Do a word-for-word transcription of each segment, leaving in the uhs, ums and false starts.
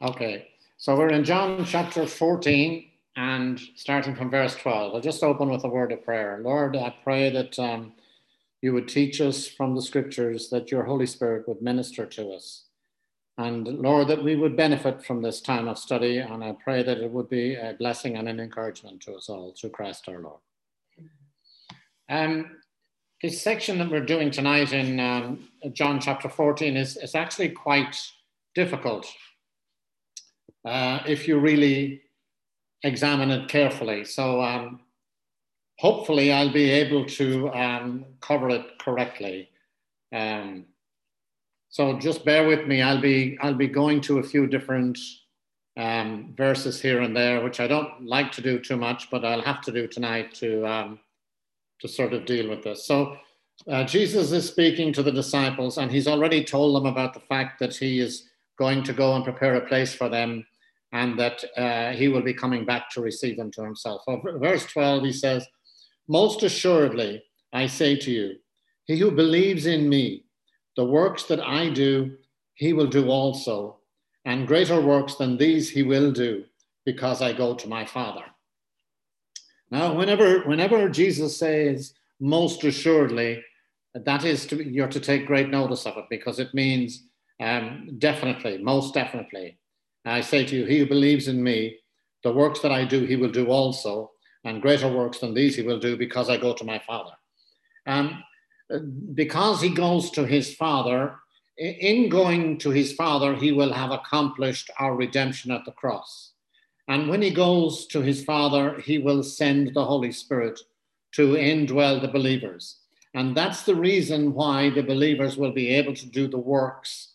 Okay, so we're in John chapter fourteen and starting from verse twelve. I'll just open with a word of prayer. Lord, I pray that um, you would teach us from the scriptures, that your Holy Spirit would minister to us. And Lord, that we would benefit from this time of study. And I pray that it would be a blessing and an encouragement to us all through Christ our Lord. Um, this section that we're doing tonight in um, John chapter fourteen is, is actually quite difficult uh, if you really examine it carefully. So um, hopefully I'll be able to um, cover it correctly. Um, so just bear with me. I'll be I'll be going to a few different um, verses here and there, which I don't like to do too much, but I'll have to do tonight to um, to sort of deal with this. So uh, Jesus is speaking to the disciples, and he's already told them about the fact that he is going to go and prepare a place for them, and that uh, he will be coming back to receive them to himself. So verse twelve, he says, "Most assuredly, I say to you, he who believes in me, the works that I do, he will do also, and greater works than these he will do, because I go to my Father." Now, whenever, whenever Jesus says, most assuredly, that is, to, you're to take great notice of it, because it means um, definitely, most definitely. I say to you, he who believes in me, the works that I do, he will do also, and greater works than these he will do, because I go to my Father. Um, because he goes to his Father, in going to his Father, he will have accomplished our redemption at the cross. And when he goes to his Father, he will send the Holy Spirit to indwell the believers. And that's the reason why the believers will be able to do the works,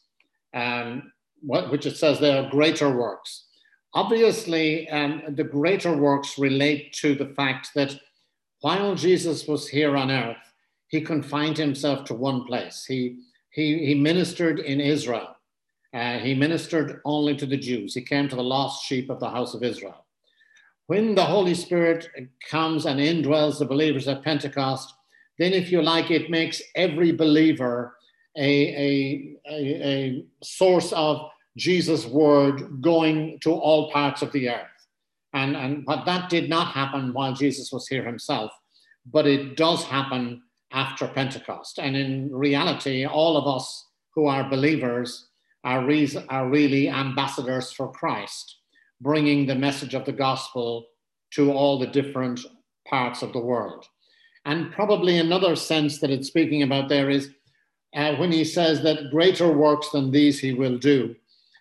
um, which it says they are greater works. Obviously, um, the greater works relate to the fact that while Jesus was here on earth, he confined himself to one place. He, he, he ministered in Israel. Uh, he ministered only to the Jews. He came to the lost sheep of the house of Israel. When the Holy Spirit comes and indwells the believers at Pentecost, then, if you like, it makes every believer a, a, a, a source of Jesus' word going to all parts of the earth. And, and but that did not happen while Jesus was here himself, but it does happen after Pentecost. And in reality, all of us who are believers are, re- are really ambassadors for Christ, bringing the message of the gospel to all the different parts of the world. And probably another sense that it's speaking about there is uh, when he says that greater works than these he will do,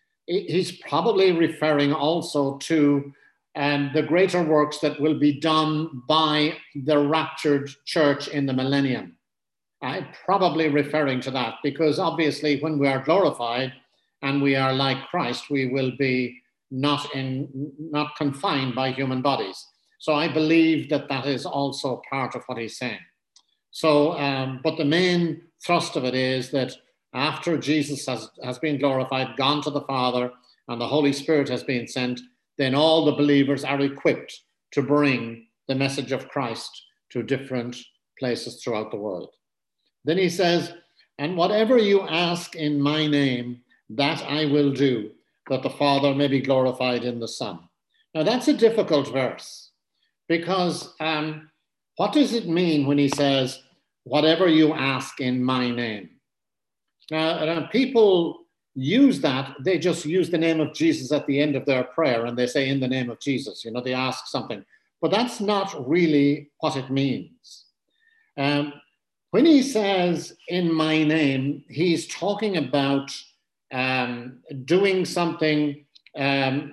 he's probably referring also to um, the greater works that will be done by the raptured church in the millennium. I'm probably referring to that, because obviously when we are glorified and we are like Christ, we will be not in, not confined by human bodies. So I believe that that is also part of what he's saying. So, um, but the main thrust of it is that after Jesus has, has been glorified, gone to the Father, and the Holy Spirit has been sent, then all the believers are equipped to bring the message of Christ to different places throughout the world. Then he says, "And whatever you ask in my name, that I will do, that the Father may be glorified in the Son." Now that's a difficult verse, because um, what does it mean when he says, whatever you ask in my name? Now, uh, people use that, they just use the name of Jesus at the end of their prayer, and they say, in the name of Jesus, you know, they ask something. But that's not really what it means. Um, when he says, in my name, he's talking about um, doing something um,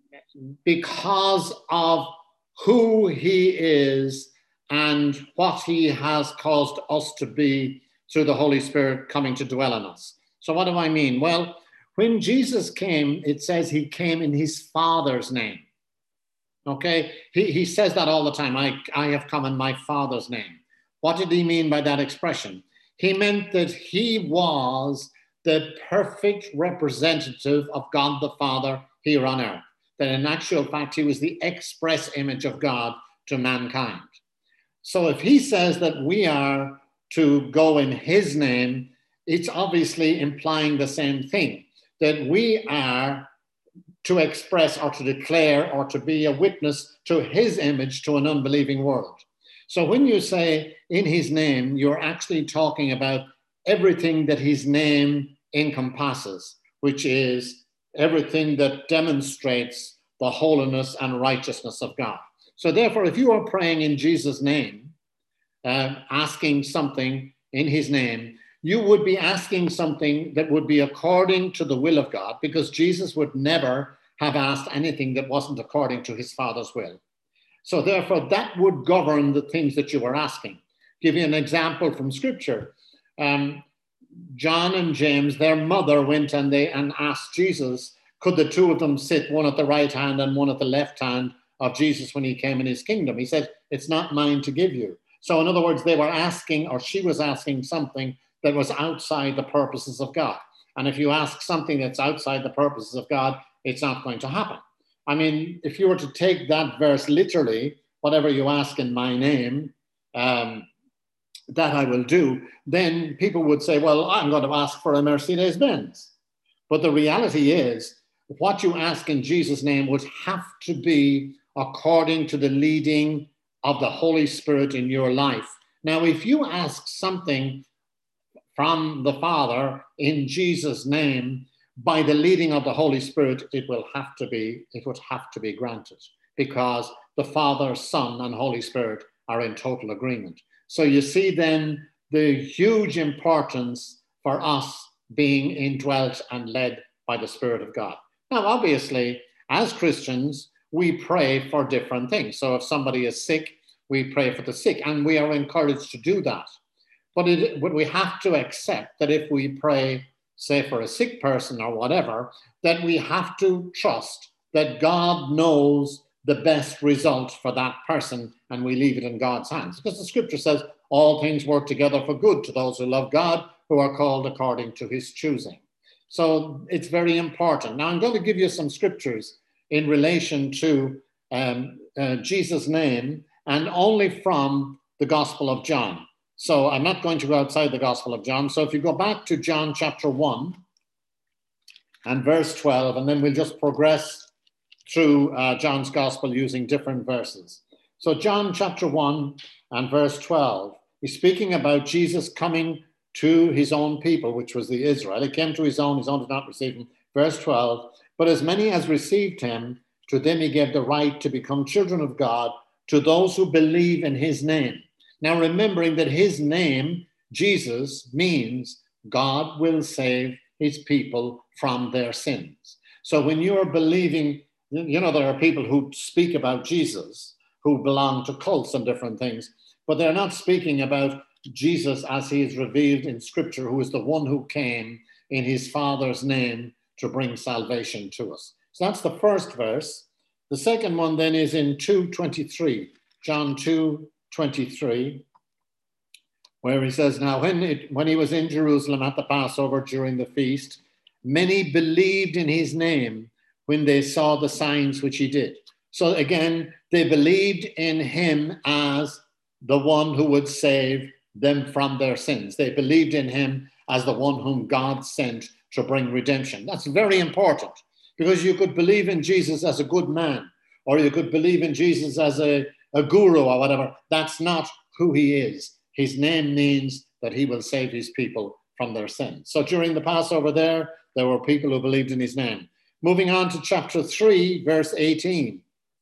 because of who he is and what he has caused us to be through the Holy Spirit coming to dwell in us. So what do I mean? Well, when Jesus came, it says he came in his Father's name. Okay, he, he says that all the time. I, I have come in my Father's name. What did he mean by that expression? He meant that he was the perfect representative of God the Father here on earth. That in actual fact, he was the express image of God to mankind. So if he says that we are to go in his name, it's obviously implying the same thing, that we are to express or to declare or to be a witness to his image to an unbelieving world. So when you say in his name, you're actually talking about everything that his name encompasses, which is everything that demonstrates the holiness and righteousness of God. So therefore, if you are praying in Jesus' name, uh, asking something in his name, you would be asking something that would be according to the will of God, because Jesus would never have asked anything that wasn't according to his Father's will. So therefore, that would govern the things that you were asking. Give you an example from Scripture. Um, John and James, their mother went and they and asked Jesus, could the two of them sit, one at the right hand and one at the left hand of Jesus when he came in his kingdom? He said, it's not mine to give you. So in other words, they were asking, or she was asking something that was outside the purposes of God. And if you ask something that's outside the purposes of God, it's not going to happen. I mean, if you were to take that verse literally, whatever you ask in my name, um, that I will do, then people would say, well, I'm going to ask for a Mercedes-Benz. But the reality is, what you ask in Jesus' name would have to be according to the leading of the Holy Spirit in your life. Now, if you ask something from the Father in Jesus' name, by the leading of the Holy Spirit, it will have to be, it would have to be granted, because the Father, Son, and Holy Spirit are in total agreement. So you see then the huge importance for us being indwelt and led by the Spirit of God. Now, obviously, as Christians, we pray for different things. So if somebody is sick, we pray for the sick, and we are encouraged to do that. But, it, but we have to accept that if we pray, say, for a sick person or whatever, that we have to trust that God knows the best result for that person, and we leave it in God's hands. Because the scripture says, all things work together for good to those who love God, who are called according to his choosing. So it's very important. Now I'm going to give you some scriptures in relation to um, uh, Jesus' name, and only from the Gospel of John. So I'm not going to go outside the Gospel of John. So if you go back to John chapter one and verse twelve, and then we'll just progress through uh, John's Gospel using different verses. So John chapter one and verse twelve, he's speaking about Jesus coming to his own people, which was the Israel. He came to his own, his own did not receive him. Verse twelve, but as many as received him, to them he gave the right to become children of God, to those who believe in his name. Now, remembering that his name, Jesus, means God will save his people from their sins. So when you are believing, you know, there are people who speak about Jesus who belong to cults and different things, but they're not speaking about Jesus as he is revealed in Scripture, who is the one who came in his Father's name to bring salvation to us. So that's the first verse. The second one then is in two twenty-three, John two twenty-three, where he says, now when, it, when he was in Jerusalem at the Passover during the feast, many believed in his name when they saw the signs which he did. So again, they believed in him as the one who would save them from their sins. They believed in him as the one whom God sent to bring redemption. That's very important, because you could believe in Jesus as a good man, or you could believe in Jesus as a, a guru or whatever. That's not who he is. His name means that he will save his people from their sins. So during the Passover there, there were people who believed in his name. Moving on to chapter three, verse eighteen.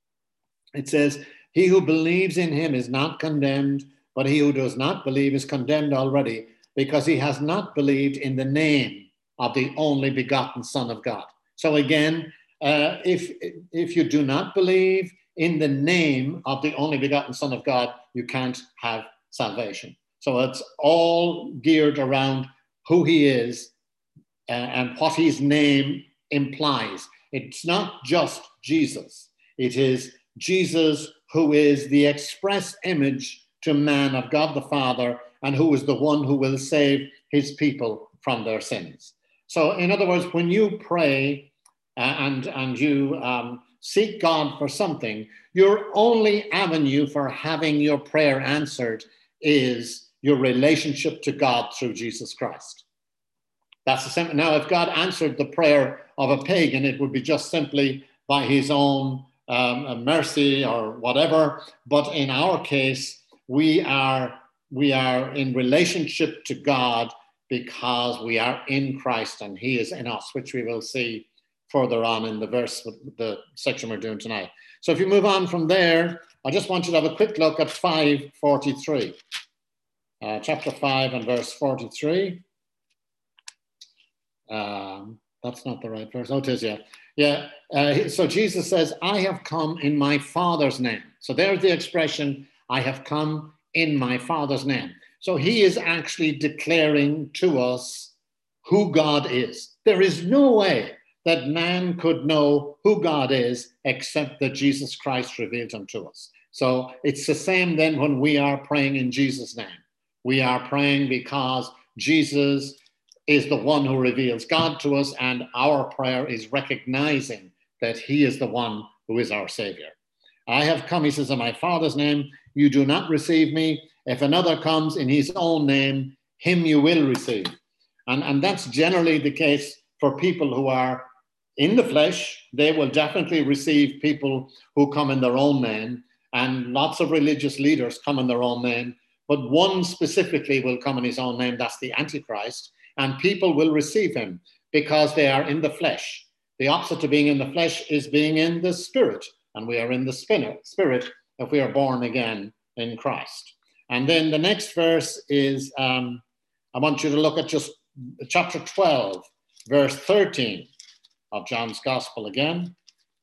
It says, he who believes in him is not condemned, but he who does not believe is condemned already, because he has not believed in the name of the only begotten Son of God. So again, uh, if, if you do not believe in the name of the only begotten Son of God, you can't have salvation. So it's all geared around who he is uh, and what his name implies. It's not just Jesus. It is Jesus who is the express image to man of God the Father, and who is the one who will save his people from their sins. So in other words, when you pray uh, and, and you um, seek God for something, your only avenue for having your prayer answered is your relationship to God through Jesus Christ. That's the simple. Now, if God answered the prayer of a pagan, it would be just simply by his own um, mercy or whatever. But in our case, we are we are in relationship to God because we are in Christ and he is in us, which we will see further on in the verse, the section we're doing tonight. So if you move on from there, I just want you to have a quick look at five forty-three. Uh, chapter five and verse forty-three. Um, that's not the right verse. Oh, it is, yeah. Yeah. Uh, so Jesus says, I have come in my Father's name. So there's the expression, I have come in my Father's name. So he is actually declaring to us who God is. There is no way that man could know who God is except that Jesus Christ revealed him to us. So it's the same then when we are praying in Jesus' name. We are praying because Jesus is the one who reveals God to us, and our prayer is recognizing that he is the one who is our Savior. I have come, he says, in my Father's name. You do not receive me. If another comes in his own name, him you will receive. And, and that's generally the case for people who are in the flesh. They will definitely receive people who come in their own name, and lots of religious leaders come in their own name. But one specifically will come in his own name. That's the Antichrist. And people will receive him because they are in the flesh. The opposite to being in the flesh is being in the spirit. And we are in the spirit if we are born again in Christ. And then the next verse is, um, I want you to look at just chapter twelve, verse thirteen of John's Gospel again.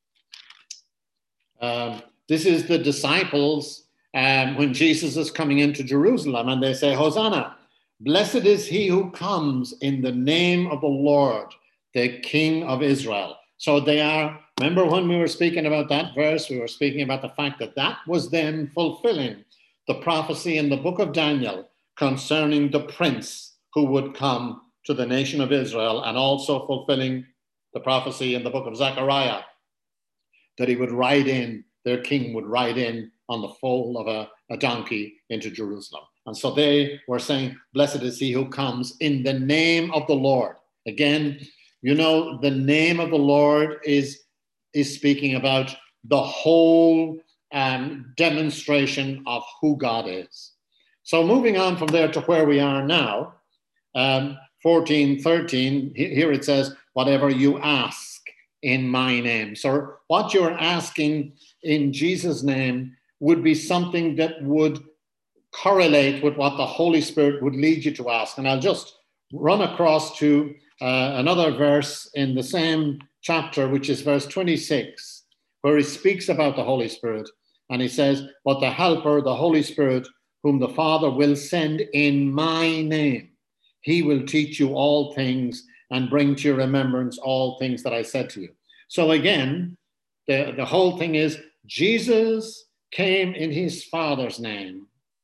Um, this is the disciples um, when Jesus is coming into Jerusalem, and they say, Hosanna. Blessed is he who comes in the name of the Lord, the King of Israel. So they are, remember when we were speaking about that verse, we were speaking about the fact that that was them fulfilling the prophecy in the book of Daniel concerning the prince who would come to the nation of Israel, and also fulfilling the prophecy in the book of Zechariah that he would ride in, their king would ride in on the foal of a, a donkey into Jerusalem. And so they were saying, blessed is he who comes in the name of the Lord. Again, you know, the name of the Lord is, is speaking about the whole um, demonstration of who God is. So moving on from there to where we are now, um, fourteen thirteen, here it says, whatever you ask in my name. So what you're asking in Jesus' name would be something that would correlate with what the Holy Spirit would lead you to ask. And I'll just run across to uh, another verse in the same chapter, which is verse twenty-six, where he speaks about the Holy Spirit. And he says, but the Helper, the Holy Spirit, whom the Father will send in my name, he will teach you all things and bring to your remembrance all things that I said to you. So again, the, the whole thing is Jesus came in his Father's name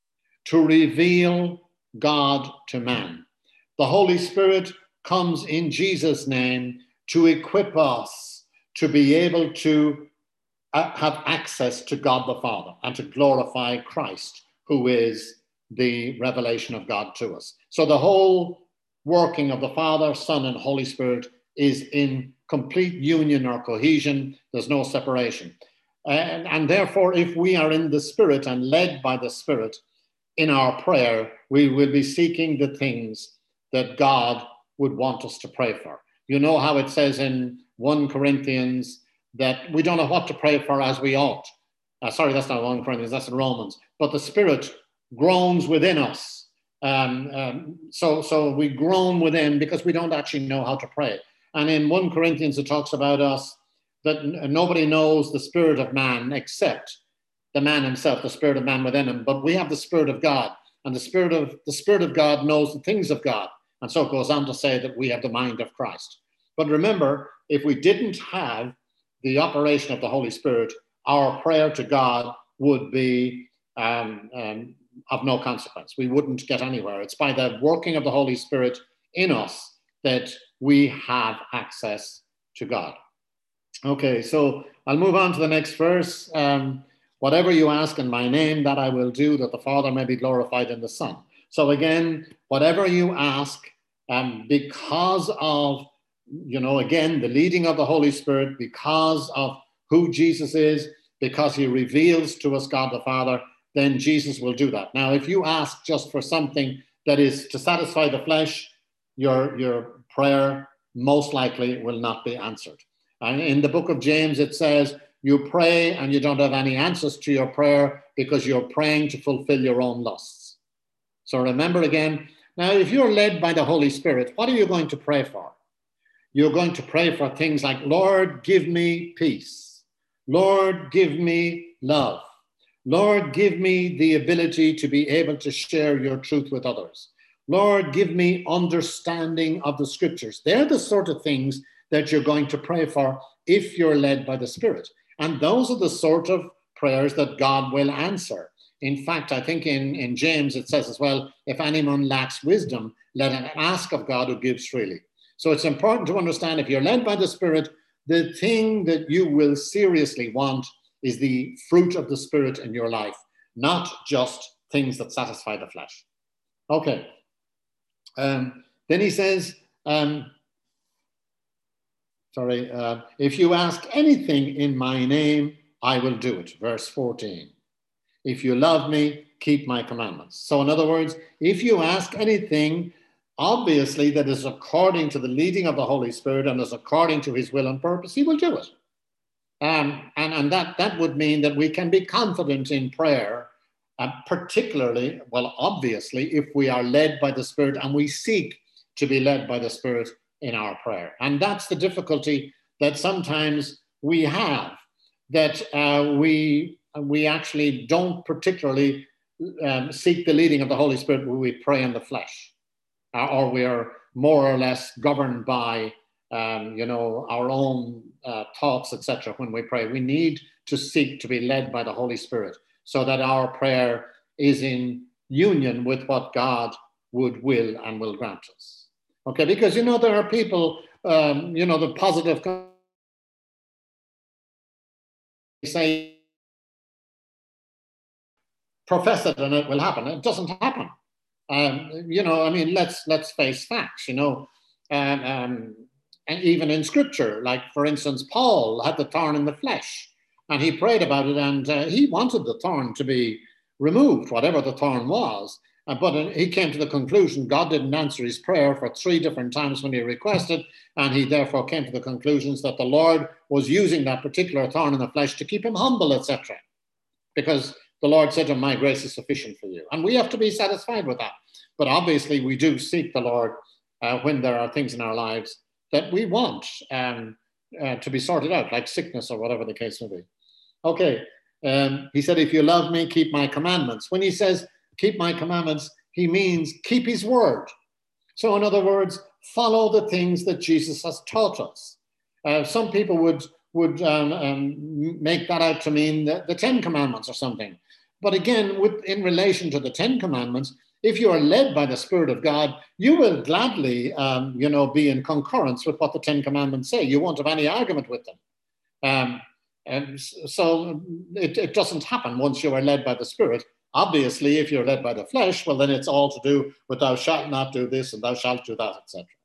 to reveal God to man. The Holy Spirit comes in Jesus' name to equip us to be able to have access to God the Father and to glorify Christ, who is the revelation of God to us. So the whole working of the Father, Son, and Holy Spirit is in complete union or cohesion. There's no separation. And, and therefore, if we are in the Spirit and led by the Spirit in our prayer, we will be seeking the things that God would want us to pray for. You know how it says in First Corinthians that we don't know what to pray for as we ought. Uh, sorry, that's not First Corinthians, that's in Romans. But the Spirit groans within us. Um, um, so, so we groan within because we don't actually know how to pray. And in First Corinthians, it talks about us that n- nobody knows the spirit of man except the man himself, the spirit of man within him. But we have the Spirit of God, and the Spirit of the Spirit of God knows the things of God. And so it goes on to say that we have the mind of Christ. But remember, if we didn't have the operation of the Holy Spirit, our prayer to God would be um, um, of no consequence. We wouldn't get anywhere. It's by the working of the Holy Spirit in us that we have access to God. Okay, so I'll move on to the next verse. Um, Whatever you ask in my name, that I will do, that the Father may be glorified in the Son. So again, whatever you ask um, because of, you know, again, the leading of the Holy Spirit, because of who Jesus is, because he reveals to us God the Father, then Jesus will do that. Now, if you ask just for something that is to satisfy the flesh, your, your prayer most likely will not be answered. And in the book of James, it says, you pray and you don't have any answers to your prayer because you're praying to fulfill your own lusts. So remember again, now if you're led by the Holy Spirit, what are you going to pray for? You're going to pray for things like, Lord, give me peace. Lord, give me love. Lord, give me the ability to be able to share your truth with others. Lord, give me understanding of the scriptures. They're the sort of things that you're going to pray for if you're led by the Spirit. And those are the sort of prayers that God will answer. In fact, I think in, in James it says as well, if anyone lacks wisdom, let him ask of God who gives freely. So it's important to understand if you're led by the Spirit, the thing that you will seriously want is the fruit of the Spirit in your life, not just things that satisfy the flesh. Okay. Um, then he says, um, sorry, uh, if you ask anything in my name, I will do it. Verse fourteen. If you love me, keep my commandments. So in other words, if you ask anything, obviously that is according to the leading of the Holy Spirit and is according to his will and purpose, he will do it. Um, and and that, that would mean that we can be confident in prayer, uh, particularly, well, obviously, if we are led by the Spirit and we seek to be led by the Spirit in our prayer. And that's the difficulty that sometimes we have, that uh, we, we actually don't particularly um, seek the leading of the Holy Spirit when we pray in the flesh, uh, or we are more or less governed by Um, you know, our own uh, thoughts, et cetera. When we pray, we need to seek to be led by the Holy Spirit so that our prayer is in union with what God would will and will grant us. Okay, because, you know, there are people, um, you know, the positive say, profess it and it will happen. It doesn't happen. Um, you know, I mean, let's let's face facts, you know. Um, um, And even in scripture, like, for instance, Paul had the thorn in the flesh and he prayed about it and uh, he wanted the thorn to be removed, whatever the thorn was. Uh, but uh, he came to the conclusion God didn't answer his prayer for three different times when he requested. And he therefore came to the conclusions that the Lord was using that particular thorn in the flesh to keep him humble, et cetera. Because the Lord said to him, my grace is sufficient for you. And we have to be satisfied with that. But obviously we do seek the Lord uh, when there are things in our lives that we want um, uh, to be sorted out, like sickness or whatever the case may be. Okay, um, he said, if you love me, keep my commandments. When he says, keep my commandments, he means keep his word. So in other words, follow the things that Jesus has taught us. Uh, some people would, would um, um, make that out to mean the, the Ten Commandments or something. But again, with, in relation to the Ten Commandments, if you are led by the Spirit of God, you will gladly, um, you know, be in concurrence with what the Ten Commandments say. You won't have any argument with them. Um, and so it, it doesn't happen once you are led by the Spirit. Obviously, if you're led by the flesh, well, then it's all to do with thou shalt not do this and thou shalt do that, et cetera.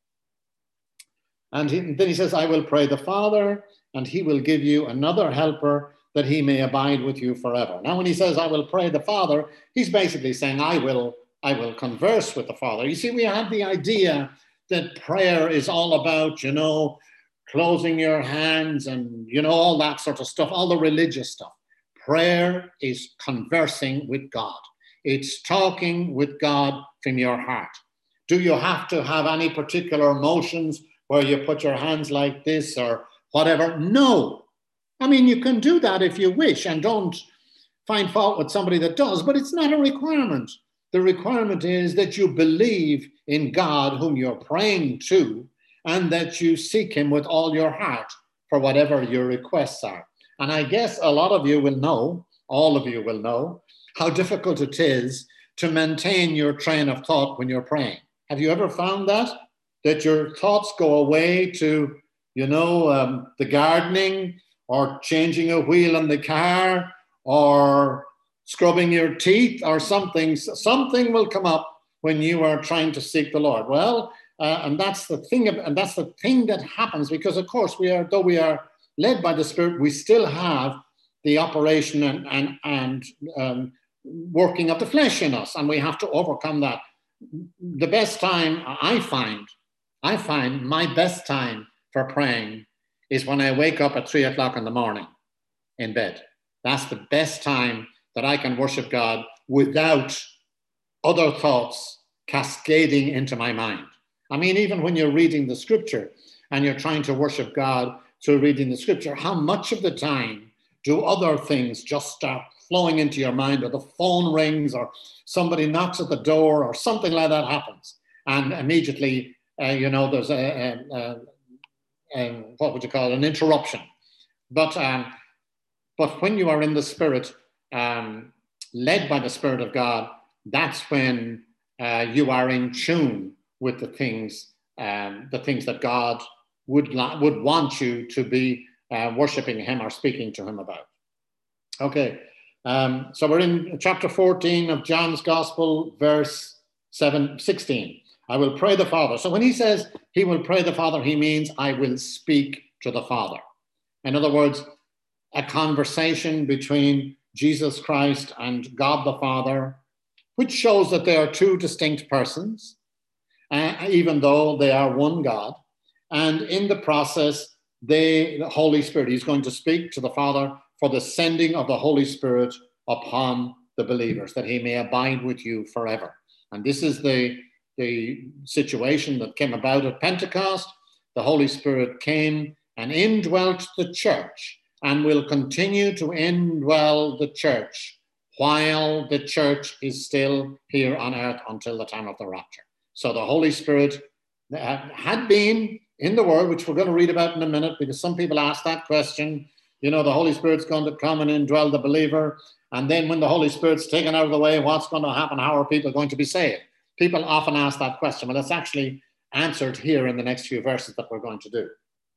And he, then he says, I will pray the Father, and he will give you another helper that he may abide with you forever. Now, when he says, I will pray the Father, he's basically saying, I will I will converse with the Father. You see, we have the idea that prayer is all about, you know, closing your hands and, you know, all that sort of stuff, all the religious stuff. Prayer is conversing with God. It's talking with God from your heart. Do you have to have any particular motions where you put your hands like this or whatever? No. I mean, you can do that if you wish, and don't find fault with somebody that does, but it's not a requirement. The requirement is that you believe in God whom you're praying to, and that you seek him with all your heart for whatever your requests are. And I guess a lot of you will know, all of you will know, how difficult it is to maintain your train of thought when you're praying. Have you ever found that? That your thoughts go away to, you know, um, the gardening, or changing a wheel in the car, or scrubbing your teeth or something, something will come up when you are trying to seek the Lord. Well, Uh, and that's the thing, and that's the thing that happens because, of course, we are, though we are led by the Spirit, we still have the operation and, and, and um, working of the flesh in us, and we have to overcome that. The best time I find, I find my best time for praying is when I wake up at three o'clock in the morning in bed. That's the best time that I can worship God without other thoughts cascading into my mind. I mean, even when you're reading the scripture and you're trying to worship God through reading the scripture, how much of the time do other things just start flowing into your mind, or the phone rings, or somebody knocks at the door, or something like that happens, and immediately, uh, you know, there's a, a, a, a, what would you call it, an interruption. But um, but when you are in the Spirit, um, led by the Spirit of God, that's when uh, you are in tune with the things, um, the things that God would would want you to be uh, worshiping Him or speaking to Him about. Okay, um, so we're in chapter fourteen of John's Gospel, verse seven, sixteen. I will pray the Father. So when he says he will pray the Father, he means I will speak to the Father. In other words, a conversation between Jesus Christ and God the Father, which shows that they are two distinct persons, uh, even though they are one God. And in the process, they, the Holy Spirit, he's going to speak to the Father for the sending of the Holy Spirit upon the believers, that he may abide with you forever. And this is the, the situation that came about at Pentecost. The Holy Spirit came and indwelt the church, and will continue to indwell the church while the church is still here on earth until the time of the rapture. So the Holy Spirit had been in the world, which we're going to read about in a minute, because some people ask that question. You know, the Holy Spirit's going to come and indwell the believer, and then when the Holy Spirit's taken out of the way, what's going to happen? How are people going to be saved? People often ask that question. Well, it's actually answered here in the next few verses that we're going to do.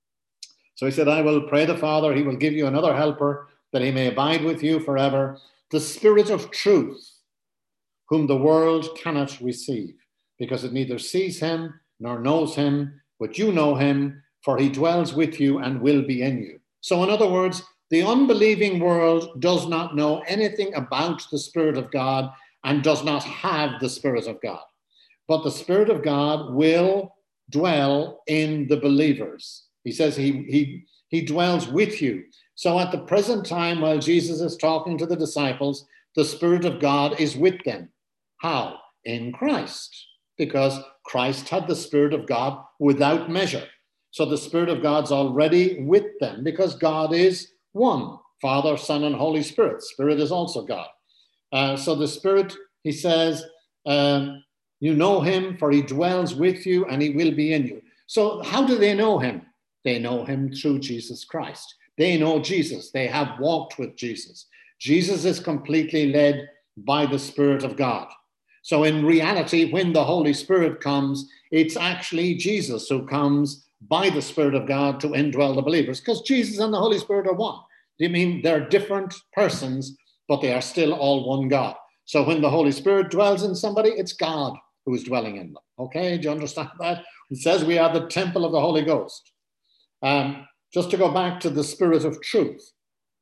So he said, I will pray the Father, he will give you another helper, that he may abide with you forever, the Spirit of truth, whom the world cannot receive, because it neither sees him nor knows him, but you know him, for he dwells with you and will be in you. So in other words, the unbelieving world does not know anything about the Spirit of God and does not have the Spirit of God. But the Spirit of God will dwell in the believers. He says he, he, he dwells with you. So at the present time, while Jesus is talking to the disciples, the Spirit of God is with them. How? In Christ. Because Christ had the Spirit of God without measure. So the Spirit of God's already with them, because God is one, Father, Son, and Holy Spirit. Spirit is also God. Uh, so the Spirit, he says, um, you know him, for he dwells with you and he will be in you. So how do they know him? They know him through Jesus Christ. They know Jesus. They have walked with Jesus. Jesus is completely led by the Spirit of God. So in reality, when the Holy Spirit comes, it's actually Jesus who comes by the Spirit of God to indwell the believers, because Jesus and the Holy Spirit are one. I mean, they're different persons, but they are still all one God. So when the Holy Spirit dwells in somebody, it's God who is dwelling in them. Okay, do you understand that? It says we are the temple of the Holy Ghost. Um, just to go back to the Spirit of truth.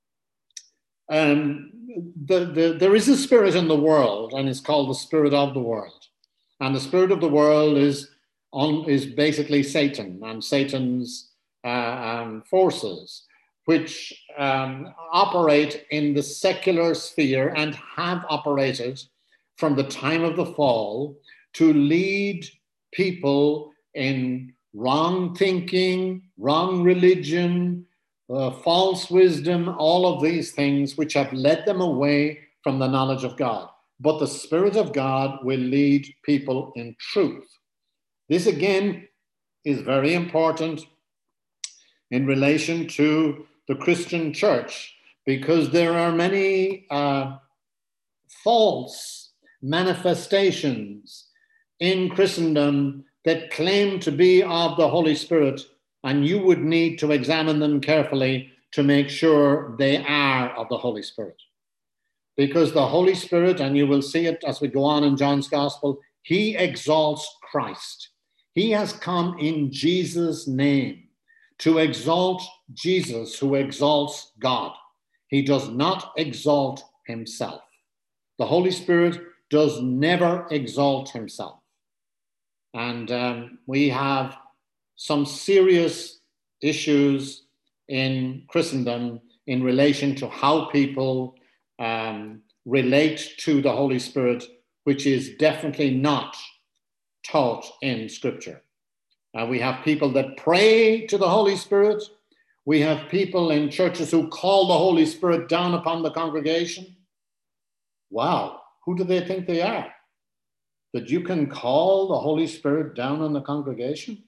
Um, the, the, there is a spirit in the world, and it's called the spirit of the world. And the spirit of the world is, on, is basically Satan and Satan's uh, um, forces, which um, operate in the secular sphere and have operated from the time of the fall to lead people in wrong thinking, wrong religion, uh, false wisdom, all of these things which have led them away from the knowledge of God. But the Spirit of God will lead people in truth. This again is very important in relation to the Christian church, because there are many uh, false manifestations in Christendom that claim to be of the Holy Spirit, and you would need to examine them carefully to make sure they are of the Holy Spirit. Because the Holy Spirit, and you will see it as we go on in John's Gospel, he exalts Christ. He has come in Jesus' name to exalt Jesus, who exalts God. He does not exalt himself. The Holy Spirit does never exalt himself. And um, we have some serious issues in Christendom in relation to how people um, relate to the Holy Spirit, which is definitely not taught in Scripture. Uh, we have people that pray to the Holy Spirit. We have people in churches who call the Holy Spirit down upon the congregation. Wow, who do they think they are? That you can call the Holy Spirit down on the congregation?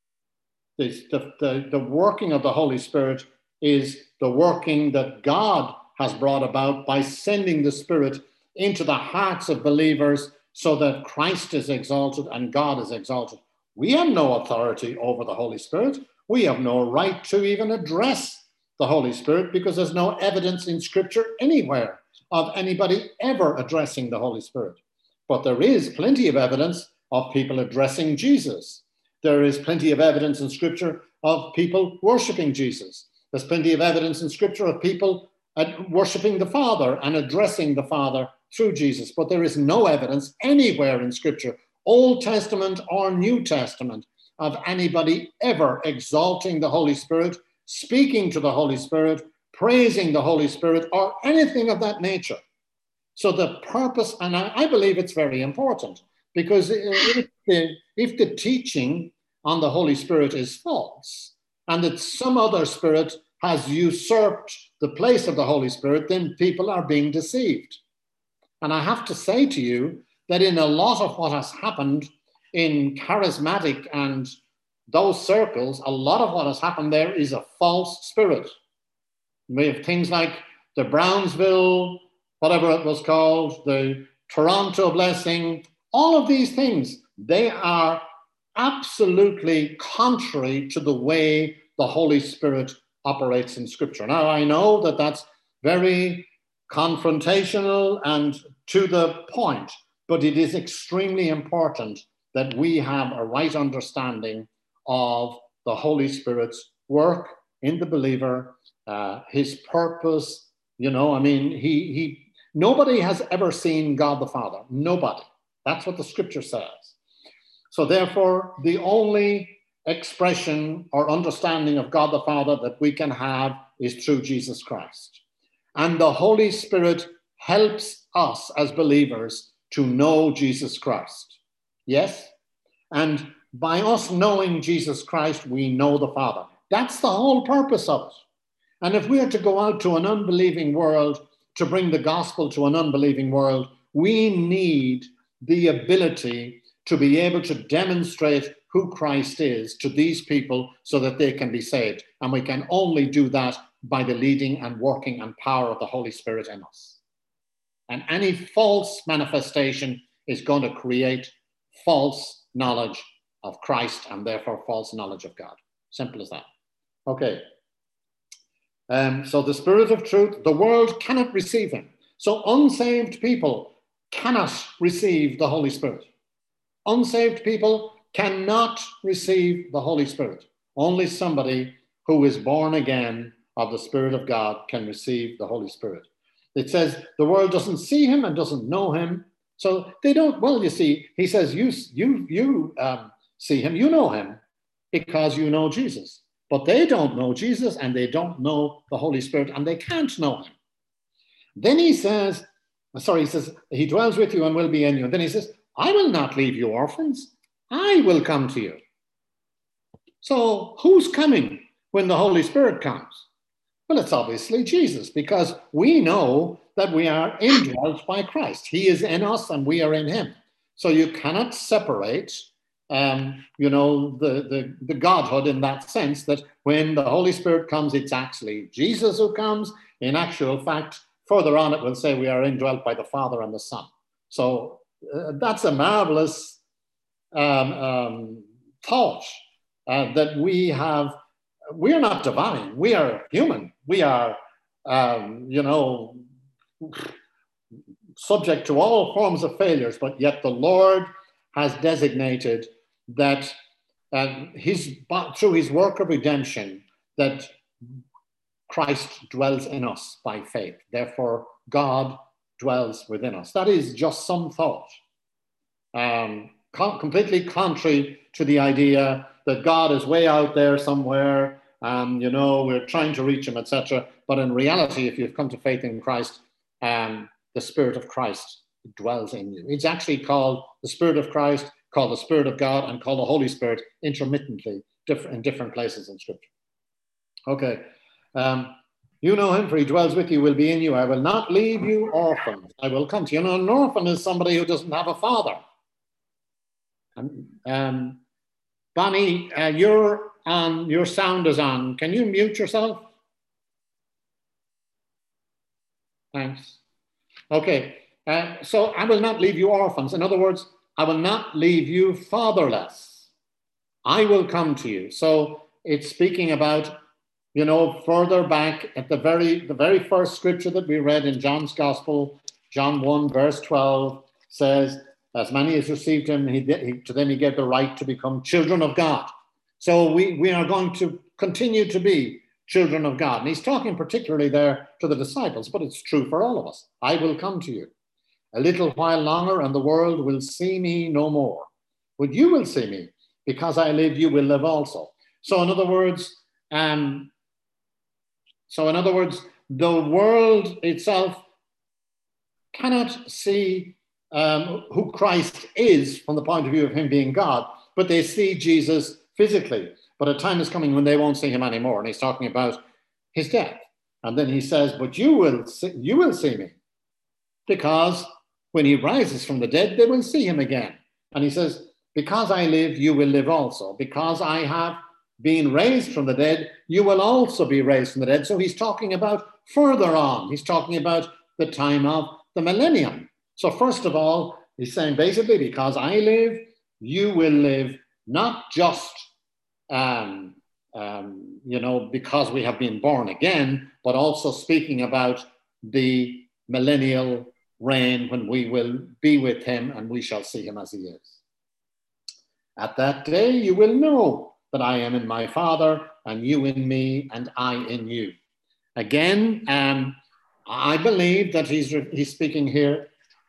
The, the, the, the working of the Holy Spirit is the working that God has brought about by sending the Spirit into the hearts of believers so that Christ is exalted and God is exalted. We have no authority over the Holy Spirit. We have no right to even address the Holy Spirit because there's no evidence in Scripture anywhere of anybody ever addressing the Holy Spirit. But there is plenty of evidence of people addressing Jesus. There is plenty of evidence in Scripture of people worshiping Jesus. There's plenty of evidence in Scripture of people worshiping the Father and addressing the Father through Jesus. But there is no evidence anywhere in Scripture, Old Testament or New Testament, of anybody ever exalting the Holy Spirit, speaking to the Holy Spirit, praising the Holy Spirit, or anything of that nature. So the purpose, and I, I believe it's very important, because if the, if the teaching on the Holy Spirit is false, and that some other spirit has usurped the place of the Holy Spirit, then people are being deceived. And I have to say to you that in a lot of what has happened in charismatic and those circles, a lot of what has happened there is a false spirit. We have things like the Brownsville, whatever it was called, the Toronto blessing, all of these things, they are absolutely contrary to the way the Holy Spirit operates in Scripture. Now, I know that that's very confrontational and to the point, but it is extremely important that we have a right understanding of the Holy Spirit's work in the believer, uh, his purpose. You know, I mean, he he. Nobody has ever seen God the Father. Nobody. That's what the Scripture says. So therefore, the only expression or understanding of God the Father that we can have is through Jesus Christ. And the Holy Spirit helps us as believers to know Jesus Christ. Yes? And by us knowing Jesus Christ, we know the Father. That's the whole purpose of it. And if we are to go out to an unbelieving world, to bring the gospel to an unbelieving world, we need the ability to be able to demonstrate who Christ is to these people so that they can be saved. And we can only do that by the leading and working and power of the Holy Spirit in us. And any false manifestation is going to create false knowledge of Christ and therefore false knowledge of God. Simple as that. Okay. Um, so the Spirit of truth, the world cannot receive him. So unsaved people cannot receive the Holy Spirit. Unsaved people cannot receive the Holy Spirit. Only somebody who is born again of the Spirit of God can receive the Holy Spirit. It says the world doesn't see him and doesn't know him. So they don't, well, you see, he says, you, you, you um, see him, you know him because you know Jesus. But they don't know Jesus and they don't know the Holy Spirit and they can't know him. Then he says, sorry, he says, he dwells with you and will be in you. And then he says, I will not leave you orphans. I will come to you. So who's coming when the Holy Spirit comes? Well, it's obviously Jesus, because we know that we are indwelt by Christ. He is in us and we are in him. So you cannot separate Um, you know, the, the, the Godhood in that sense that when the Holy Spirit comes, it's actually Jesus who comes. In actual fact, further on, it will say we are indwelt by the Father and the Son. So uh, that's a marvelous um, um, thought uh, that we have. We are not divine. We are human. We are, um, you know, subject to all forms of failures, but yet the Lord has designated that uh, his, through his work of redemption, that Christ dwells in us by faith. Therefore, God dwells within us. That is just some thought. Um, com- completely contrary to the idea that God is way out there somewhere, and, you know, we're trying to reach him, et cetera. But in reality, if you've come to faith in Christ, um, the Spirit of Christ dwells in you. It's actually called the Spirit of Christ, called the Spirit of God, and called the Holy Spirit intermittently different, in different places in Scripture. Okay. Um, you know him, for he dwells with you, will be in you. I will not leave you orphans. I will come to you. You know, an orphan is somebody who doesn't have a father. Um, um, Bonnie, uh, you're on, your sound is on. Can you mute yourself? Thanks. Okay. Uh, so I will not leave you orphans. In other words, I will not leave you fatherless. I will come to you. So it's speaking about, you know, further back at the very, the very first scripture that we read in John's Gospel, John one, verse twelve, says, as many as received him, he, he, to them he gave the right to become children of God. So we, we are going to continue to be children of God. And he's talking particularly there to the disciples, but it's true for all of us. I will come to you a little while longer, and the world will see me no more. But you will see me, because I live, you will live also. So in other words, um, so in other words, the world itself cannot see um, who Christ is from the point of view of him being God, but they see Jesus physically. But a time is coming when they won't see him anymore. And he's talking about his death. And then he says, but you will see, you will see me, because when he rises from the dead, they will see him again. And he says, because I live, you will live also. Because I have been raised from the dead, you will also be raised from the dead. So he's talking about further on. He's talking about the time of the millennium. So first of all, he's saying basically, because I live, you will live, not just, um, um, you know, because we have been born again, but also speaking about the millennial reign when we will be with him and we shall see him as he is. At that day, you will know that I am in my Father, and you in me, and I in you. Again, um, I believe that he's, re- he's speaking here.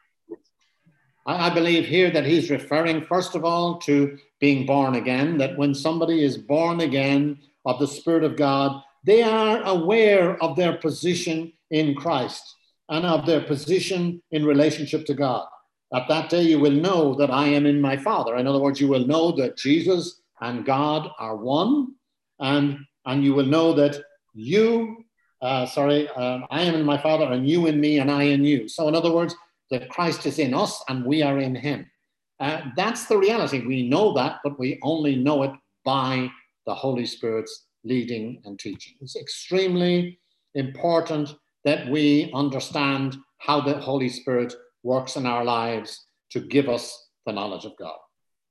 I, I believe here that he's referring, first of all, to being born again, that when somebody is born again of the Spirit of God, they are aware of their position in Christ and of their position in relationship to God. At that day, you will know that I am in my Father. In other words, you will know that Jesus and God are one, and, and you will know that you, uh, sorry, um, I am in my Father, and you in me, and I in you. So in other words, that Christ is in us, and we are in him. Uh, that's the reality. We know that, but we only know it by the Holy Spirit's leading and teaching. It's extremely important that we understand how the Holy Spirit works in our lives to give us the knowledge of God.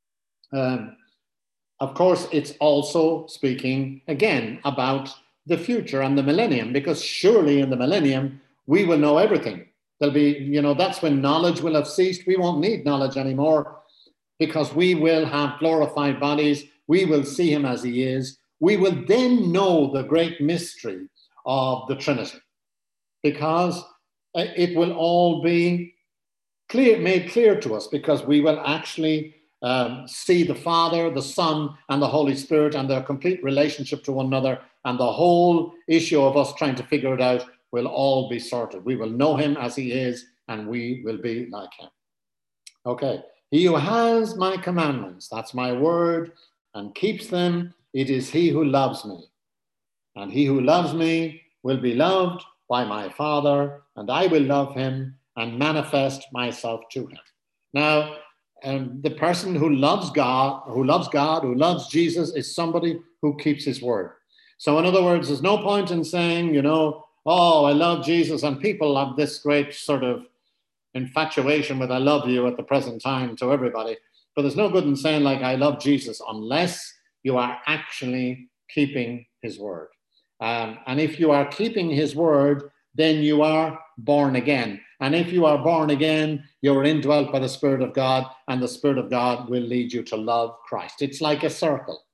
Um, of course, it's also speaking again about the future and the millennium, because surely in the millennium, we will know everything. There'll be, you know, that's when knowledge will have ceased. We won't need knowledge anymore, because we will have glorified bodies. We will see him as he is. We will then know the great mystery of the Trinity, because it will all be clear, made clear to us, because we will actually um, see the Father, the Son, and the Holy Spirit and their complete relationship to one another. And the whole issue of us trying to figure it out will all be sorted. We will know him as he is, and we will be like him. Okay. He who has my commandments, that's my word, and keeps them, it is he who loves me. And he who loves me will be loved by my Father, and I will love him and manifest myself to him. Now, um, the person who loves God, who loves God, who loves Jesus, is somebody who keeps his word. So in other words, there's no point in saying, you know, oh, I love Jesus, and people have this great sort of infatuation with I love you at the present time to everybody. But there's no good in saying like I love Jesus unless you are actually keeping his word. Um, and if you are keeping his word, then you are born again. And if you are born again, you're indwelt by the Spirit of God, and the Spirit of God will lead you to love Christ. It's like a circle.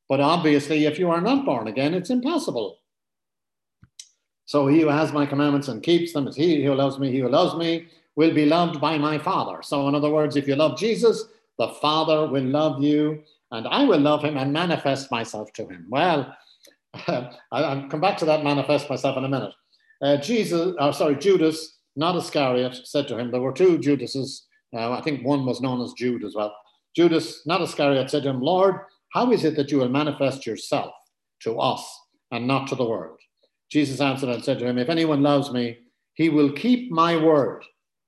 But obviously, if you are not born again, it's impossible. So he who has my commandments and keeps them is he who loves me. He who loves me will be loved by my Father. So in other words, if you love Jesus, the Father will love you, and I will love him and manifest myself to him. Well, I'll come back to that manifest myself in a minute. Uh, Jesus, or sorry, Judas, not Iscariot, said to him, there were two Judases. Uh, I think one was known as Jude as well. Judas, not Iscariot, said to him, Lord, how is it that you will manifest yourself to us and not to the world? Jesus answered and said to him, if anyone loves me, he will keep my word,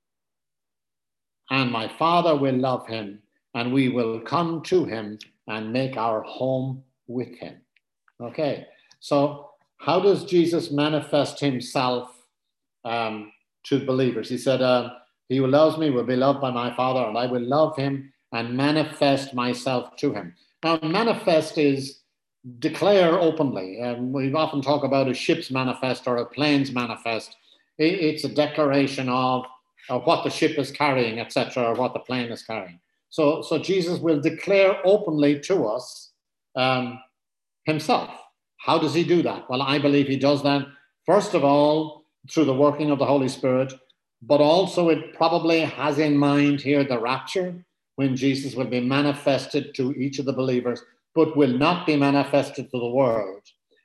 and my Father will love him, and we will come to him and make our home with him. Okay, so how does Jesus manifest himself um, to believers? He said, uh, he who loves me will be loved by my Father, and I will love him and manifest myself to him. Now, manifest is declare openly. And we often talk about a ship's manifest or a plane's manifest. It's a declaration of, of what the ship is carrying, et cetera, or what the plane is carrying. So, so Jesus will declare openly to us um, himself. How does he do that? Well, I believe he does that, first of all, through the working of the Holy Spirit, but also it probably has in mind here the rapture, when Jesus will be manifested to each of the believers, but will not be manifested to the world.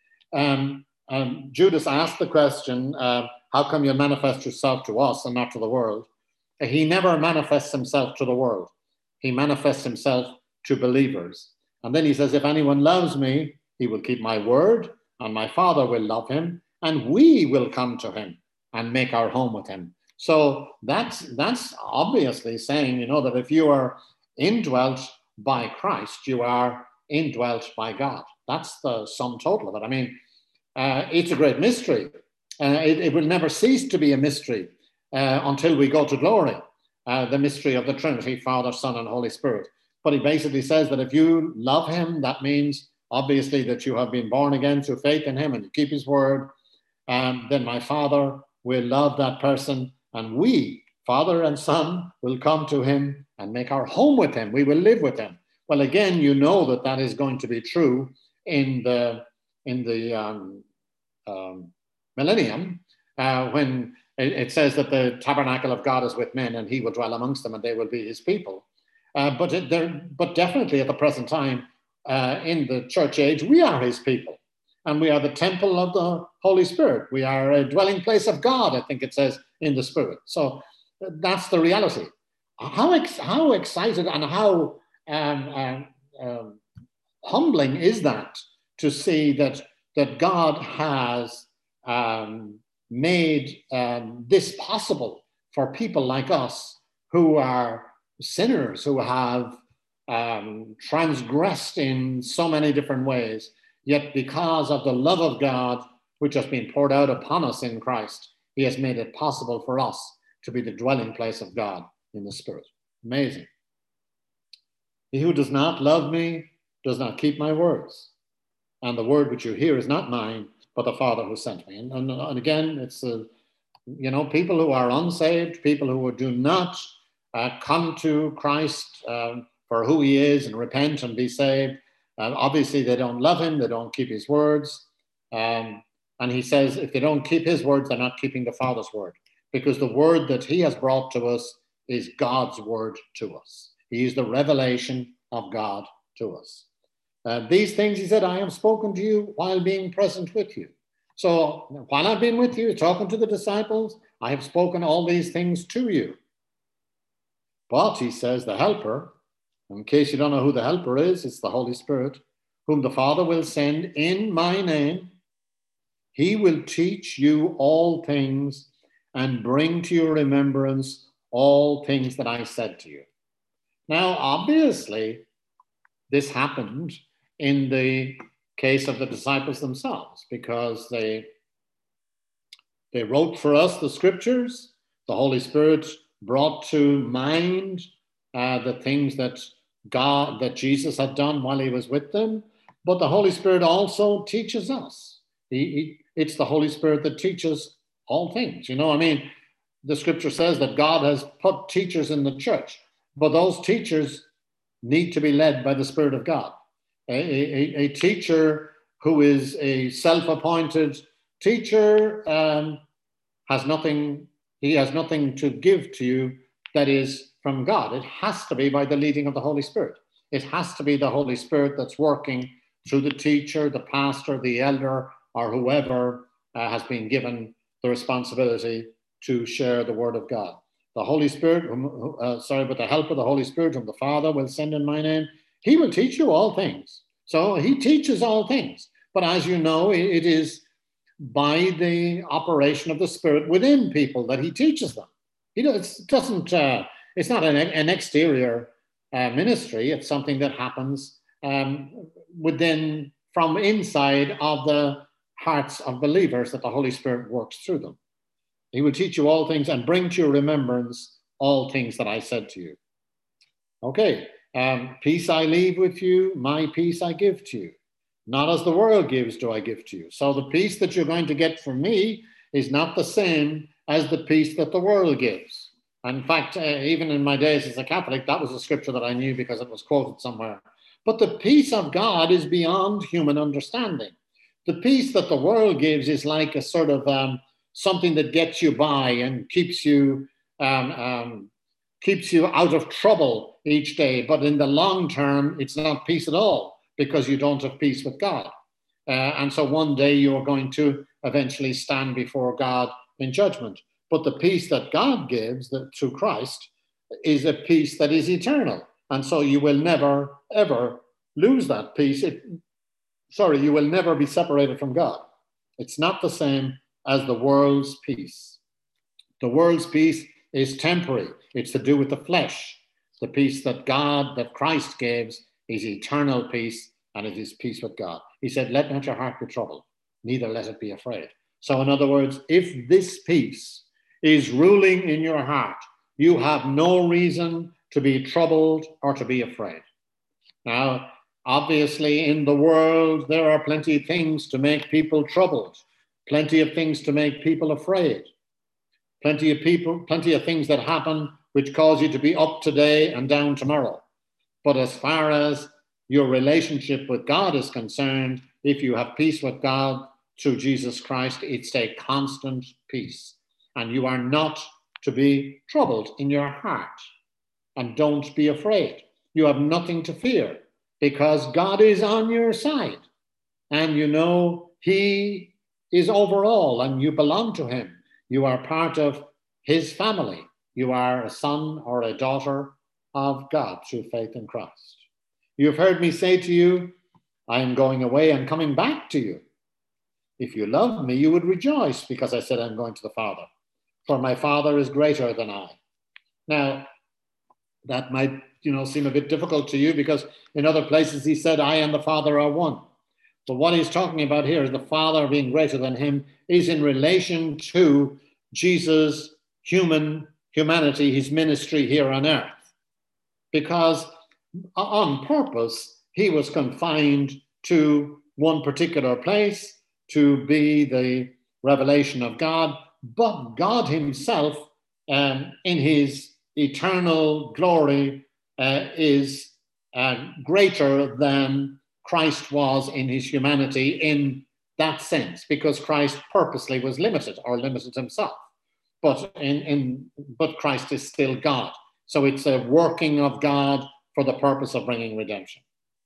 Um, um, Judas asked the question, uh, how come you manifest yourself to us and not to the world? He never manifests himself to the world. He manifests himself to believers. And then he says, if anyone loves me, he will keep my word, and my Father will love him, and we will come to him and make our home with him. So that's, that's obviously saying, you know, that if you are indwelt by Christ, you are indwelt by God. That's the sum total of it. I mean, uh, it's a great mystery. Uh, it, it will never cease to be a mystery uh, until we go to glory, uh, the mystery of the Trinity, Father, Son, and Holy Spirit. But he basically says that if you love him, that means obviously that you have been born again through faith in him and you keep his word. Um, then my Father will love that person, and we, Father and Son, will come to him and make our home with him. We will live with him. Well, again, you know that that is going to be true in the in the um, um, millennium, uh, when it, it says that the tabernacle of God is with men, and he will dwell amongst them, and they will be his people. Uh, but it, there, but definitely at the present time, uh, in the church age, we are his people, and we are the temple of the Holy Spirit. We are a dwelling place of God, I think it says, in the Spirit. So that's the reality. How ex- how excited and how um, um, um, humbling is that to see that that God has um, made um, this possible for people like us who are sinners, who have um, transgressed in so many different ways, yet because of the love of God, which has been poured out upon us in Christ, he has made it possible for us to be the dwelling place of God in the Spirit. Amazing. He who does not love me does not keep my words. And the word which you hear is not mine, but the Father who sent me. And, and, and again, it's, uh, you know, people who are unsaved, people who do not uh, come to Christ uh, for who he is and repent and be saved. Uh, obviously, they don't love him. They don't keep his words. Um, and he says, if they don't keep his words, they're not keeping the Father's word, because the word that he has brought to us is God's word to us. He is the revelation of God to us. Uh, these things, he said, I have spoken to you while being present with you. So while I've been with you, talking to the disciples, I have spoken all these things to you. But, he says, the helper, in case you don't know who the helper is, it's the Holy Spirit, whom the Father will send in my name. He will teach you all things and bring to your remembrance all things that I said to you. Now, obviously, this happened in the case of the disciples themselves, because they, they wrote for us the scriptures. The Holy Spirit brought to mind uh, the things that God, that Jesus had done while he was with them. But the Holy Spirit also teaches us. He, he, it's the Holy Spirit that teaches all things. You know, I mean, the scripture says that God has put teachers in the church, but those teachers need to be led by the Spirit of God. A, a, a teacher who is a self-appointed teacher um, has nothing, he has nothing to give to you that is from God. It has to be by the leading of the Holy Spirit. It has to be the Holy Spirit that's working through the teacher, the pastor, the elder, or whoever uh, has been given the responsibility to share the word of God. The Holy Spirit, uh, sorry, but the help of the Holy Spirit, whom the Father will send in my name, he will teach you all things. So he teaches all things. But as you know, it is by the operation of the Spirit within people that he teaches them. He doesn't, uh, it's not an, an exterior uh, ministry. It's something that happens um, within, from inside of the hearts of believers, that the Holy Spirit works through them. He will teach you all things and bring to your remembrance all things that I said to you. Okay, um, peace I leave with you, my peace I give to you. Not as the world gives do I give to you. So the peace that you're going to get from me is not the same as the peace that the world gives. In fact, uh, even in my days as a Catholic, that was a scripture that I knew because it was quoted somewhere. But the peace of God is beyond human understanding. The peace that the world gives is like a sort of um, something that gets you by and keeps you um, um, keeps you out of trouble each day. But in the long term, it's not peace at all, because you don't have peace with God. Uh, and so one day you're going to eventually stand before God in judgment. But the peace that God gives that through Christ is a peace that is eternal. And so you will never, ever lose that peace. It, sorry, you will never be separated from God. It's not the same as the world's peace. The world's peace is temporary. It's to do with the flesh. The peace that God, that Christ gives, is eternal peace, and it is peace with God. He said, let not your heart be troubled, neither let it be afraid. So in other words, if this peace is ruling in your heart, you have no reason to be troubled or to be afraid. Now, obviously, in the world, there are plenty of things to make people troubled, plenty of things to make people afraid, plenty of people, plenty of things that happen which cause you to be up today and down tomorrow. But as far as your relationship with God is concerned, if you have peace with God through Jesus Christ, it's a constant peace. And you are not to be troubled in your heart. And don't be afraid. You have nothing to fear, because God is on your side. And you know he is over all, and you belong to him. You are part of his family. You are a son or a daughter of God through faith in Christ. You've heard me say to you, I am going away and coming back to you. If you loved me, you would rejoice because I said I'm going to the Father, for my Father is greater than I. Now, that might, you know, seem a bit difficult to you, because in other places he said, I and the Father are one. But what he's talking about here is the Father being greater than him is in relation to Jesus' human humanity, his ministry here on earth. Because on purpose, he was confined to one particular place to be the revelation of God, but God himself, um, in his eternal glory, uh, is uh, greater than Christ was in his humanity in that sense, because Christ purposely was limited or limited himself. But, in, in, but Christ is still God. So it's a working of God for the purpose of bringing redemption.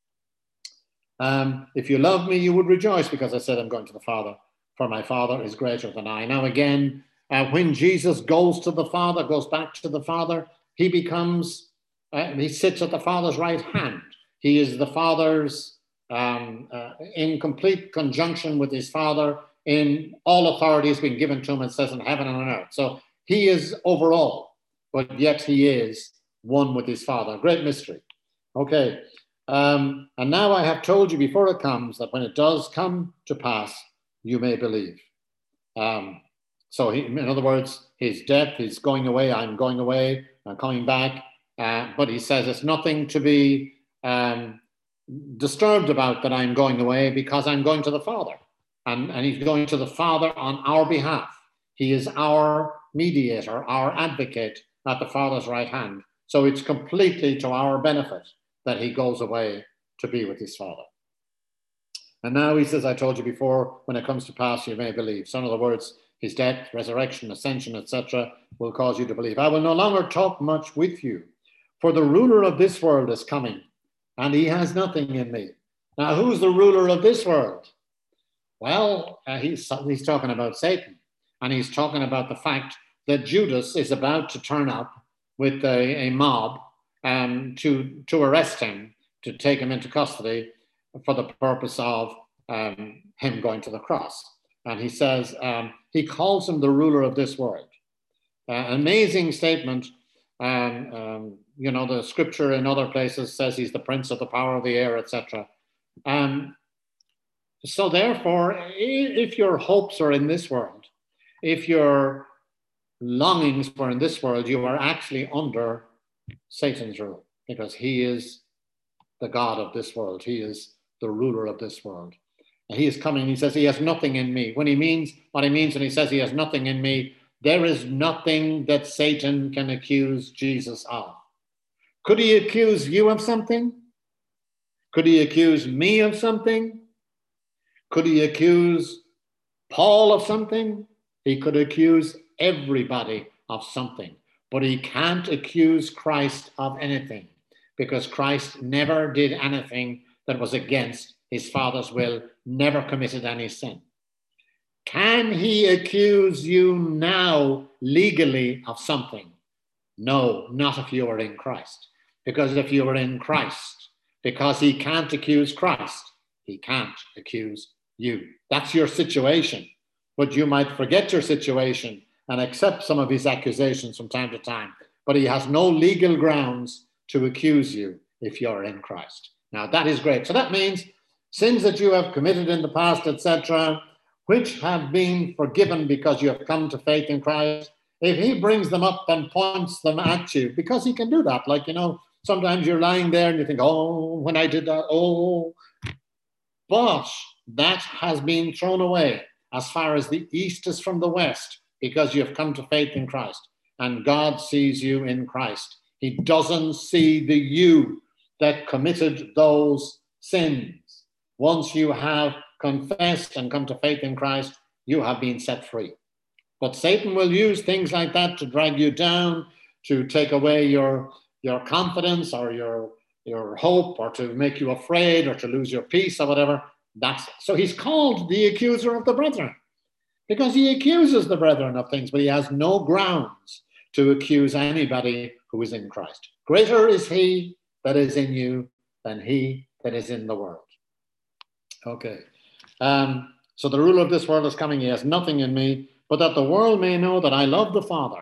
Um, if you love me, you would rejoice because I said I'm going to the Father, for my Father is greater than I. Now again, uh, when Jesus goes to the Father, goes back to the Father, he becomes, uh, he sits at the Father's right hand. He is the Father's, um, uh, in complete conjunction with his Father. In all authority has been given to him, it says, in heaven and on earth. So he is over all, but yet he is one with his Father. Great mystery. Okay. Um, and now I have told you before it comes, that when it does come to pass, you may believe. Um, so he, in other words, his death, his going away, I'm going away, I'm coming back. Uh, but he says it's nothing to be um, disturbed about that I'm going away, because I'm going to the Father. And, and he's going to the Father on our behalf. He is our mediator, our advocate at the Father's right hand. So it's completely to our benefit that he goes away to be with his Father. And now he says, I told you before, when it comes to pass, you may believe. So in other words, his death, resurrection, ascension, et cetera, will cause you to believe. I will no longer talk much with you, for the ruler of this world is coming, and he has nothing in me. Now, who's the ruler of this world? Well, uh, he's, he's talking about Satan, and he's talking about the fact that Judas is about to turn up with a, a mob um, to, to arrest him, to take him into custody for the purpose of um, him going to the cross. And he says, um, he calls him the ruler of this world. Uh, amazing statement. Um, um, you know, the scripture in other places says he's the prince of the power of the air, et cetera. Um, so therefore, if your hopes are in this world, if your longings were in this world, you are actually under Satan's rule, because he is the God of this world. He is the ruler of this world. And he is coming. He says he has nothing in me. When he means what he means when he says he has nothing in me, there is nothing that Satan can accuse Jesus of. Could he accuse you of something? Could he accuse me of something? Could he accuse Paul of something? He could accuse everybody of something, but he can't accuse Christ of anything, because Christ never did anything that was against his Father's will, never committed any sin. Can he accuse you now legally of something? No, not if you are in Christ. Because if you are in Christ, because he can't accuse Christ, he can't accuse you. That's your situation. But you might forget your situation and accept some of his accusations from time to time. But he has no legal grounds to accuse you if you're in Christ. Now, that is great. So that means sins that you have committed in the past, et cetera, which have been forgiven because you have come to faith in Christ, if he brings them up and points them at you, because he can do that. Like, you know, sometimes you're lying there and you think, oh, when I did that, oh. But that has been thrown away as far as the east is from the west, because you have come to faith in Christ. And God sees you in Christ. He doesn't see the you that committed those sins. Once you have confessed and come to faith in Christ, you have been set free. But Satan will use things like that to drag you down, to take away your, your confidence or your, your hope, or to make you afraid, or to lose your peace or whatever. That's so he's called the accuser of the brethren, because he accuses the brethren of things, but he has no grounds to accuse anybody who is in Christ. Greater is he that is in you than he that is in the world. Okay. Um, so the ruler of this world is coming. He has nothing in me, but that the world may know that I love the Father.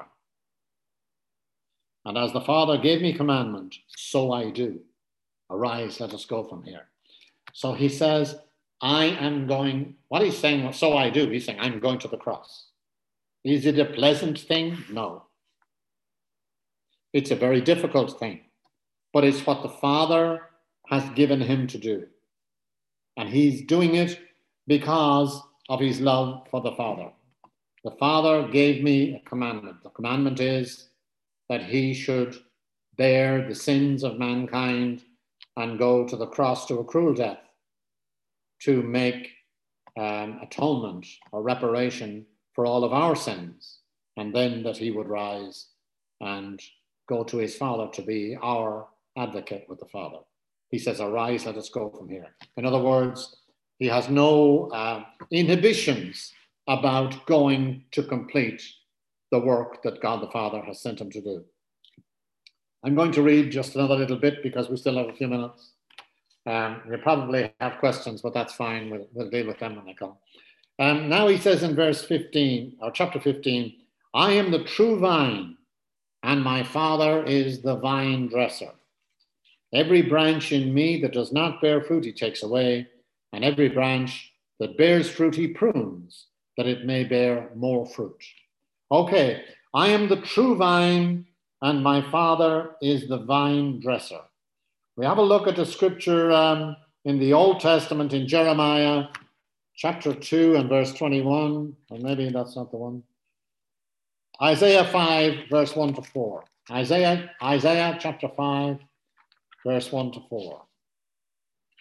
And as the Father gave me commandment, so I do. Arise, let us go from here. So he says, I am going, what he's saying, so I do, he's saying, I'm going to the cross. Is it a pleasant thing? No. It's a very difficult thing, but it's what the Father has given him to do. And he's doing it because of his love for the Father. The Father gave me a commandment. The commandment is that he should bear the sins of mankind and go to the cross to a cruel death to make um, atonement or reparation for all of our sins, and then that he would rise and go to his Father to be our advocate with the Father. He says, arise, let us go from here. In other words, he has no uh, inhibitions about going to complete the work that God the Father has sent him to do. I'm going to read just another little bit because we still have a few minutes. Um, you probably have questions, but that's fine. We'll, we'll deal with them when they come. Um, now he says in verse fifteen, or chapter fifteen, I am the true vine, and my Father is the vine dresser. Every branch in me that does not bear fruit, he takes away, and every branch that bears fruit, he prunes, that it may bear more fruit. Okay, I am the true vine, and my Father is the vine dresser. We have a look at the scripture um, in the Old Testament in Jeremiah chapter two and verse twenty-one, or maybe that's not the one. Isaiah five, verse one to four. Isaiah, Isaiah chapter five, verse one to four.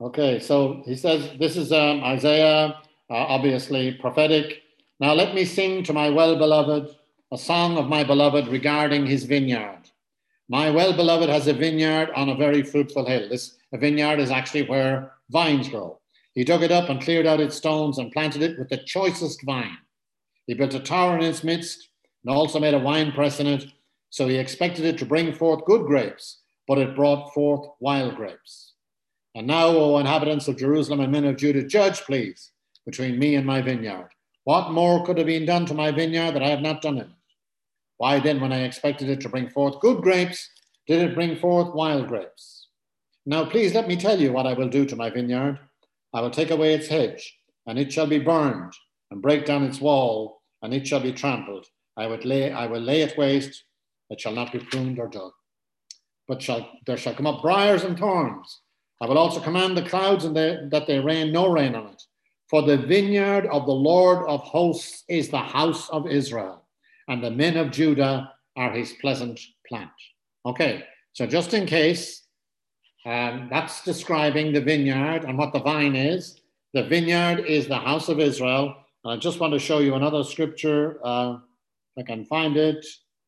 Okay, so he says, this is um, Isaiah, uh, obviously prophetic. Now let me sing to my well-beloved a song of my beloved regarding his vineyard. My well-beloved has a vineyard on a very fruitful hill. This a vineyard is actually where vines grow. He dug it up and cleared out its stones and planted it with the choicest vine. He built a tower in its midst and also made a wine press in it. So he expected it to bring forth good grapes, but it brought forth wild grapes. And now, O inhabitants of Jerusalem and men of Judah, judge, please, between me and my vineyard. What more could have been done to my vineyard that I have not done in it? Why then, when I expected it to bring forth good grapes, did it bring forth wild grapes? Now, please let me tell you what I will do to my vineyard. I will take away its hedge, and it shall be burned, and break down its wall, and it shall be trampled. I would lay, I will lay it waste, it shall not be pruned or dug. But shall, there shall come up briars and thorns. I will also command the clouds and they, that they rain no rain on it. For the vineyard of the Lord of hosts is the house of Israel, and the men of Judah are his pleasant plant. Okay, so just in case, um, that's describing the vineyard and what the vine is. The vineyard is the house of Israel. And I just want to show you another scripture, uh, if I can find it.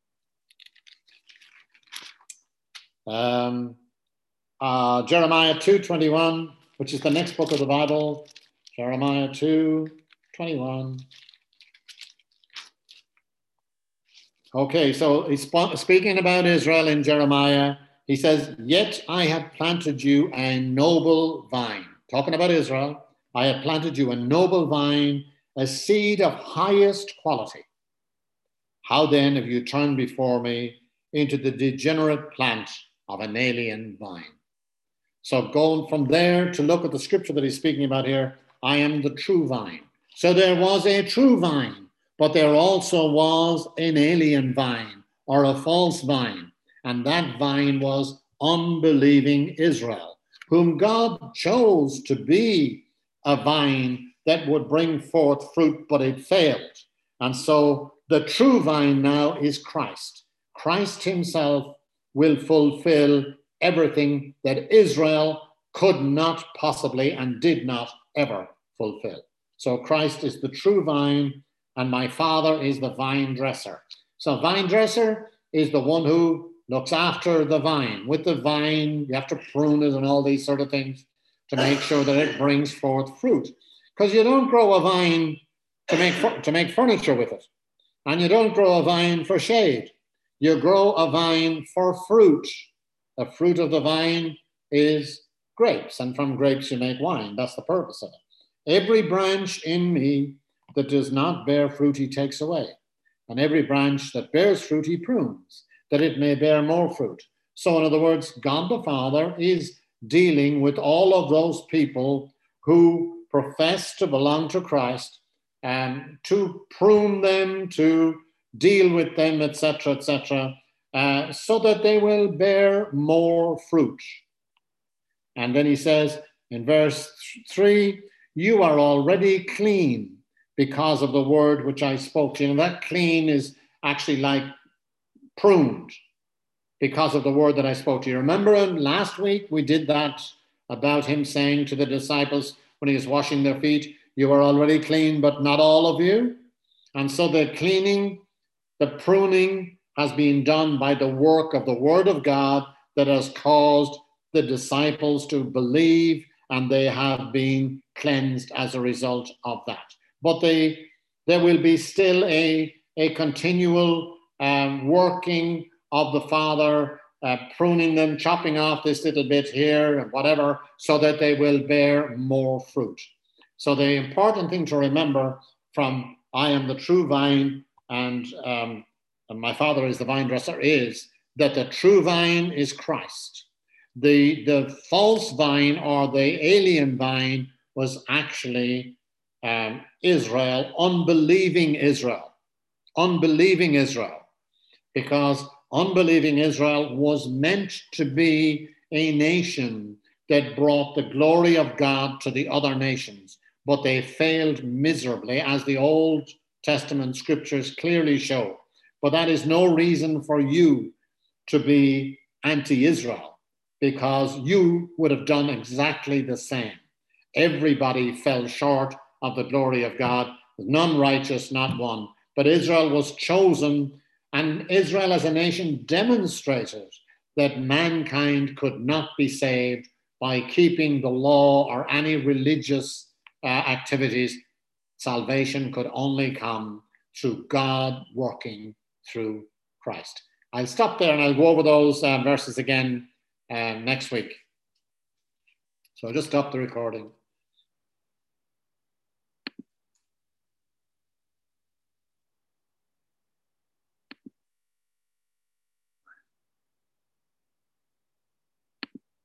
Um, uh, Jeremiah two twenty-one, which is the next book of the Bible. Jeremiah two twenty-one. Okay, so he's speaking about Israel in Jeremiah. He says, yet I have planted you a noble vine. Talking about Israel, I have planted you a noble vine, a seed of highest quality. How then have you turned before me into the degenerate plant of an alien vine? So going from there to look at the scripture that he's speaking about here, I am the true vine. So there was a true vine, but there also was an alien vine or a false vine. And that vine was unbelieving Israel, whom God chose to be a vine that would bring forth fruit, but it failed. And so the true vine now is Christ. Christ himself will fulfill everything that Israel could not possibly and did not ever fulfill. So Christ is the true vine, and my Father is the vine dresser. So vine dresser is the one who looks after the vine. With the vine, you have to prune it and all these sort of things to make sure that it brings forth fruit. Because you don't grow a vine to make, to make furniture with it. And you don't grow a vine for shade. You grow a vine for fruit. The fruit of the vine is grapes, and from grapes you make wine. That's the purpose of it. Every branch in me that does not bear fruit, he takes away. And every branch that bears fruit, he prunes, that it may bear more fruit. So in other words, God the Father is dealing with all of those people who profess to belong to Christ, and to prune them, to deal with them, et cetera, et cetera, uh, so that they will bear more fruit. And then he says in verse three, you are already clean because of the word which I spoke to you. And that clean is actually like pruned because of the word that I spoke to you. Remember last week we did that about him saying to the disciples when he was washing their feet, you are already clean, but not all of you. And so the cleaning, the pruning has been done by the work of the word of God that has caused the disciples to believe, and they have been cleansed as a result of that. But they, there will be still a, a continual um, working of the Father, uh, pruning them, chopping off this little bit here and whatever, so that they will bear more fruit. So the important thing to remember from I am the true vine and, um, and my Father is the vine dresser is that the true vine is Christ. The, the false vine or the alien vine was actually um, Israel, unbelieving Israel, unbelieving Israel, because unbelieving Israel was meant to be a nation that brought the glory of God to the other nations, but they failed miserably, as the Old Testament scriptures clearly show. But that is no reason for you to be anti-Israel. because you would have done exactly the same. Everybody fell short of the glory of God. None righteous, not one. But Israel was chosen, and Israel as a nation demonstrated that mankind could not be saved by keeping the law or any religious uh, activities. Salvation could only come through God working through Christ. I'll stop there and I'll go over those uh, verses again uh, next week. So I'll just stop the recording.